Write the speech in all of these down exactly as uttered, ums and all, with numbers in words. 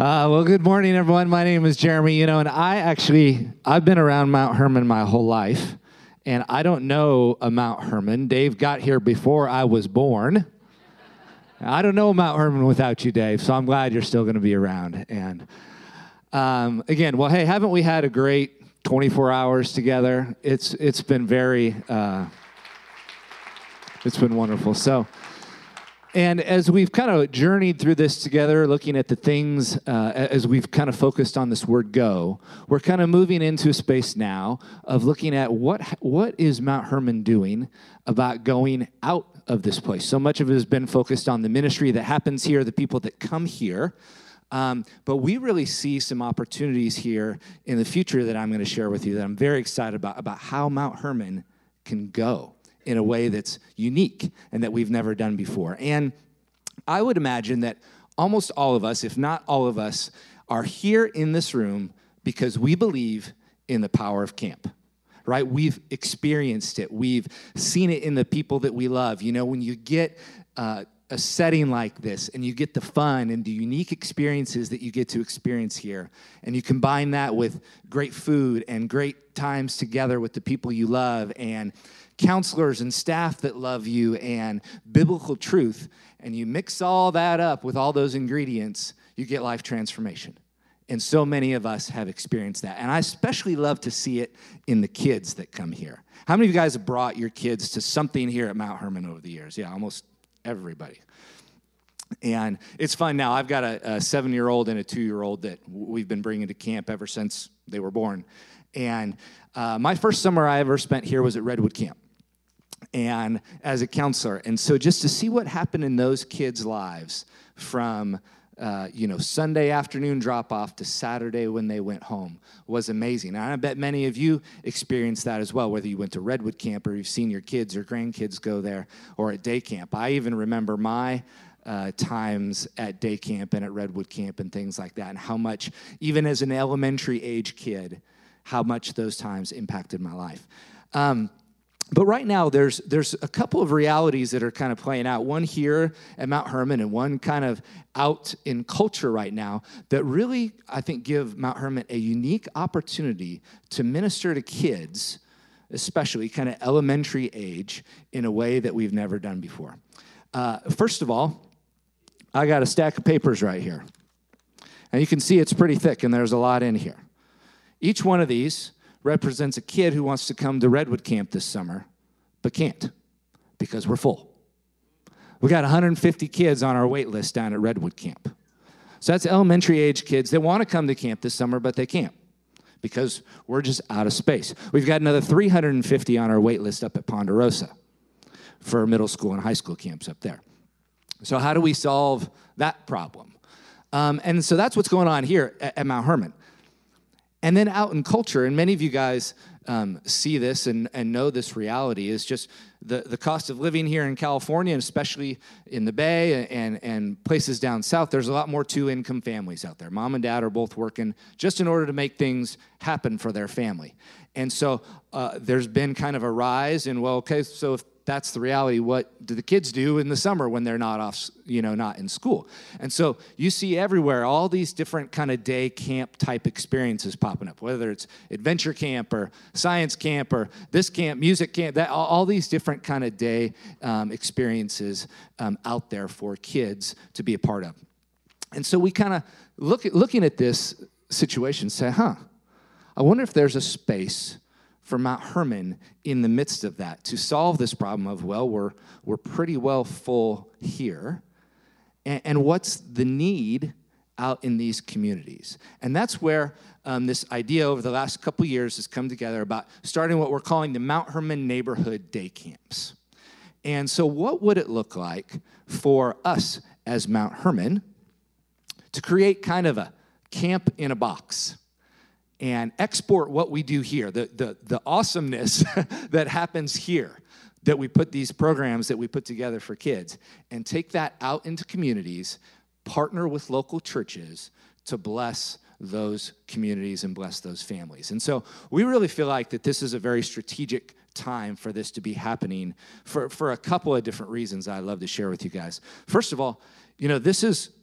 Uh, well, good morning, everyone. My name is Jeremy, you know, and I actually, I've been around Mount Hermon my whole life, and I don't know a Mount Hermon. Dave got here before I was born. I don't know Mount Hermon without you, Dave, so I'm glad you're still going to be around. And um, again, well, hey, haven't we had a great twenty-four hours together? It's It's been very, uh, it's been wonderful. So. And as we've kind of journeyed through this together, looking at the things, uh, as we've kind of focused on this word go, we're kind of moving into a space now of looking at what what is Mount Hermon doing about going out of this place. So much of it has been focused on the ministry that happens here, the people that come here. Um, but we really see some opportunities here in the future that I'm going to share with you that I'm very excited about, about how Mount Hermon can go in a way that's unique and that we've never done before. And I would imagine that almost all of us, if not all of us, are here in this room because we believe in the power of camp, right? We've experienced it. We've seen it in the people that we love. You know, when you get uh, a setting like this and you get the fun and the unique experiences that you get to experience here, and you combine that with great food and great times together with the people you love and counselors and staff that love you and biblical truth, and you mix all that up with all those ingredients, you get life transformation. And so many of us have experienced that. And I especially love to see it in the kids that come here. How many of you guys have brought your kids to something here at Mount Hermon over the years? Yeah, almost everybody. And it's fun now. I've got a, a seven-year-old and a two-year-old that we've been bringing to camp ever since they were born. And uh, my first summer I ever spent here was at Redwood Camp, and as a counselor. And so just to see what happened in those kids' lives from, uh, you know, Sunday afternoon drop-off to Saturday when they went home was amazing. And I bet many of you experienced that as well, whether you went to Redwood Camp or you've seen your kids or grandkids go there or at day camp. I even remember my uh, times at day camp and at Redwood Camp and things like that, and how much, even as an elementary age kid, how much those times impacted my life. Um, But right now, there's there's a couple of realities that are kind of playing out. One here at Mount Hermon and one kind of out in culture right now that really, I think, give Mount Hermon a unique opportunity to minister to kids, especially kind of elementary age, in a way that we've never done before. Uh, first of all, I got a stack of papers right here. And you can see it's pretty thick, and there's a lot in here. Each one of these represents a kid who wants to come to Redwood Camp this summer, but can't because we're full. We got one hundred fifty kids on our wait list down at Redwood Camp. So that's elementary age kids that want to come to camp this summer, but they can't because we're just out of space. We've got another three hundred fifty on our wait list up at Ponderosa for middle school and high school camps up there. So how do we solve that problem? Um, and so that's what's going on here at, at Mount Hermon. And then out in culture, and many of you guys um, see this and, and know this reality, is just the, the cost of living here in California, and especially in the Bay and, and places down south. There's a lot more two-income families out there. Mom and dad are both working just in order to make things happen for their family. And so uh, there's been kind of a rise in, well, okay, so if that's the reality, what do the kids do in the summer when they're not off, you know, not in school? And so you see everywhere all these different kind of day camp type experiences popping up, whether it's adventure camp or science camp or this camp, music camp, that all, all these different kind of day um, experiences um, out there for kids to be a part of. And so we kind of look at looking at this situation, say, huh, I wonder if there's a space for Mount Hermon in the midst of that to solve this problem of, well, we're we're pretty well full here, and, and what's the need out in these communities? And that's where um, this idea over the last couple years has come together about starting what we're calling the Mount Hermon Neighborhood Day Camps. And so what would it look like for us as Mount Hermon to create kind of a camp in a box and export what we do here, the, the, the awesomeness that happens here, that we put these programs that we put together for kids, and take that out into communities, partner with local churches to bless those communities and bless those families. And so we really feel like that this is a very strategic time for this to be happening for, for a couple of different reasons I'd love to share with you guys. First of all, you know, this is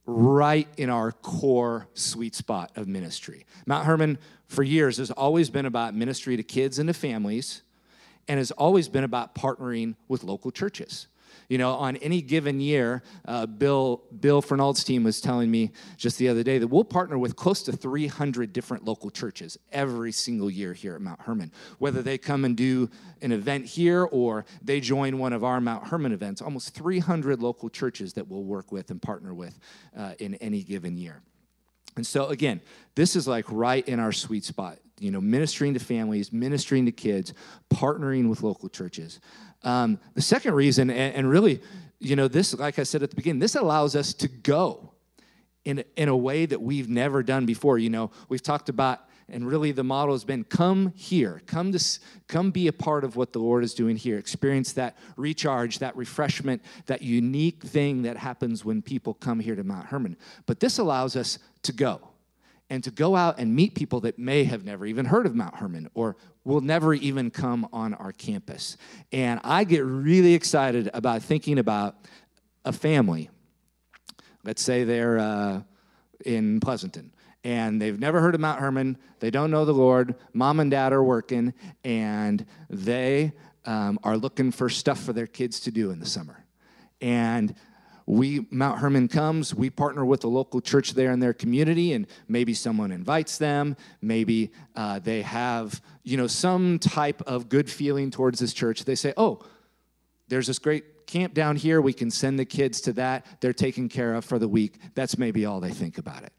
right in our core sweet spot of ministry. Mount Hermon, for years, has always been about ministry to kids and to families, and has always been about partnering with local churches. You know, on any given year, uh, Bill Bill Fernald's team was telling me just the other day that we'll partner with close to three hundred different local churches every single year here at Mount Hermon. Whether they come and do an event here or they join one of our Mount Hermon events, almost three hundred local churches that we'll work with and partner with uh, in any given year. And so, again, this is like right in our sweet spot, you know, ministering to families, ministering to kids, partnering with local churches. Um, the second reason, and, and really, you know, this, like I said at the beginning, this allows us to go in, in a way that we've never done before. You know, we've talked about, and really the model has been, come here, come to, come be a part of what the Lord is doing here. Experience that recharge, that refreshment, that unique thing that happens when people come here to Mount Hermon. But this allows us to go, and to go out and meet people that may have never even heard of Mount Hermon or will never even come on our campus. And I get really excited about thinking about a family. Let's say they're uh, in Pleasanton, and they've never heard of Mount Hermon. They don't know the Lord. Mom and dad are working, and they um, are looking for stuff for their kids to do in the summer. And we, Mount Hermon comes, we partner with a local church there in their community, and maybe someone invites them, maybe uh, they have, you know, some type of good feeling towards this church. They say, oh, there's this great camp down here, we can send the kids to that, they're taken care of for the week. That's maybe all they think about it.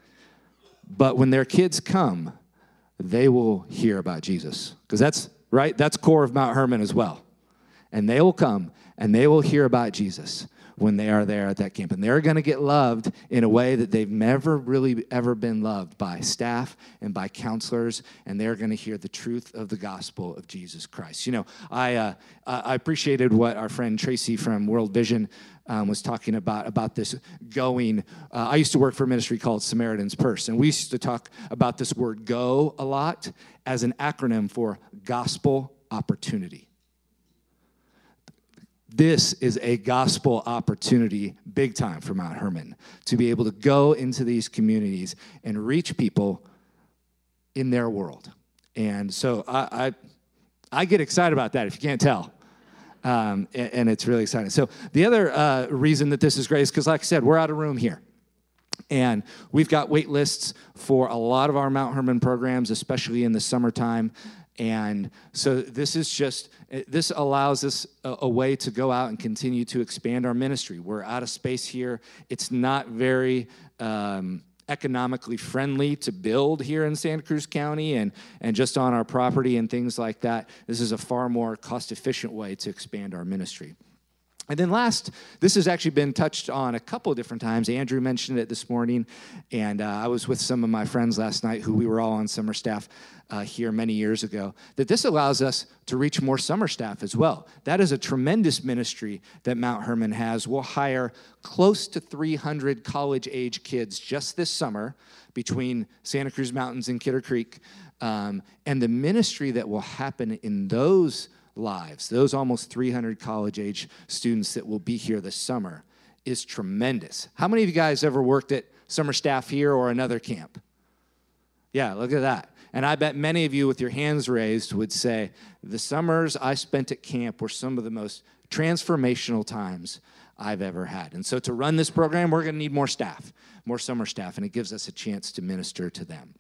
But when their kids come, they will hear about Jesus, because that's, right, that's core of Mount Hermon as well. And they will come, and they will hear about Jesus when they are there at that camp. And they're going to get loved in a way that they've never really ever been loved by staff and by counselors, and they're going to hear the truth of the gospel of Jesus Christ. You know, I uh, I appreciated what our friend Tracy from World Vision um, was talking about, about this going. Uh, I used to work for a ministry called Samaritan's Purse, and we used to talk about this word go a lot as an acronym for gospel opportunity. This is a gospel opportunity big time for Mount Hermon, to be able to go into these communities and reach people in their world. And so I I, I get excited about that, if you can't tell. Um, and, and it's really exciting. So the other uh, reason that this is great is because, like I said, we're out of room here. And we've got wait lists for a lot of our Mount Hermon programs, especially in the summertime. And so this is just, this allows us a, a way to go out and continue to expand our ministry. We're out of space here. It's not very um, economically friendly to build here in Santa Cruz County and, and just on our property and things like that. This is a far more cost-efficient way to expand our ministry. And then last, this has actually been touched on a couple of different times. Andrew mentioned it this morning, and uh, I was with some of my friends last night who we were all on summer staff uh, here many years ago, that this allows us to reach more summer staff as well. That is a tremendous ministry that Mount Hermon has. We'll hire close to three hundred college-age kids just this summer between Santa Cruz Mountains and Kidder Creek, um, and the ministry that will happen in those lives, those almost three hundred college-age students that will be here this summer, is tremendous. How many of you guys ever worked at summer staff here or another camp? Yeah, look at that. And I bet many of you with your hands raised would say, the summers I spent at camp were some of the most transformational times I've ever had. And so to run this program, we're going to need more staff, more summer staff, and it gives us a chance to minister to them.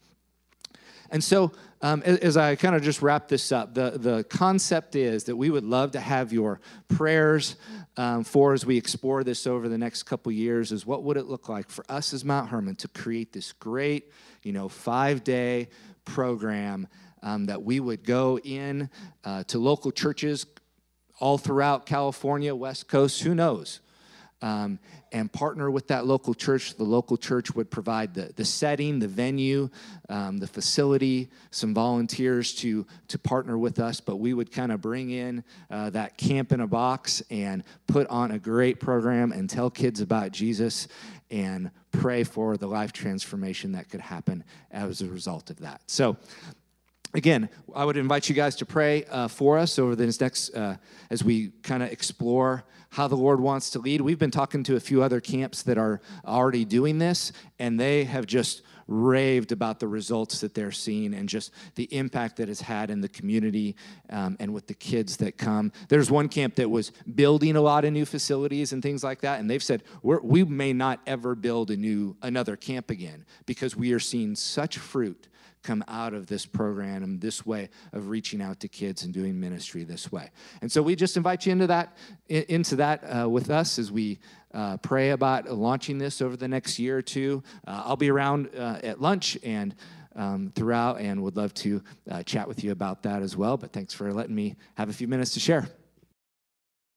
And so um, as I kind of just wrap this up, the, the concept is that we would love to have your prayers um, for as we explore this over the next couple years, is what would it look like for us as Mount Hermon to create this great, you know, five-day program um, that we would go in uh, to local churches all throughout California, West Coast, who knows, Um, and partner with that local church. The local church would provide the, the setting, the venue, um, the facility, some volunteers to, to partner with us, but we would kind of bring in uh, that camp in a box and put on a great program and tell kids about Jesus and pray for the life transformation that could happen as a result of that. So again, I would invite you guys to pray uh, for us over this next, uh, as we kind of explore how the Lord wants to lead. We've been talking to a few other camps that are already doing this, and they have just raved about the results that they're seeing and just the impact that it's had in the community um, and with the kids that come. There's one camp that was building a lot of new facilities and things like that, and they've said, We're, we may not ever build a new another camp again because we are seeing such fruit come out of this program and this way of reaching out to kids and doing ministry this way. And so we just invite you into that into that uh, with us as we uh, pray about launching this over the next year or two. Uh, I'll be around uh, at lunch and um, throughout and would love to uh, chat with you about that as well. But thanks for letting me have a few minutes to share.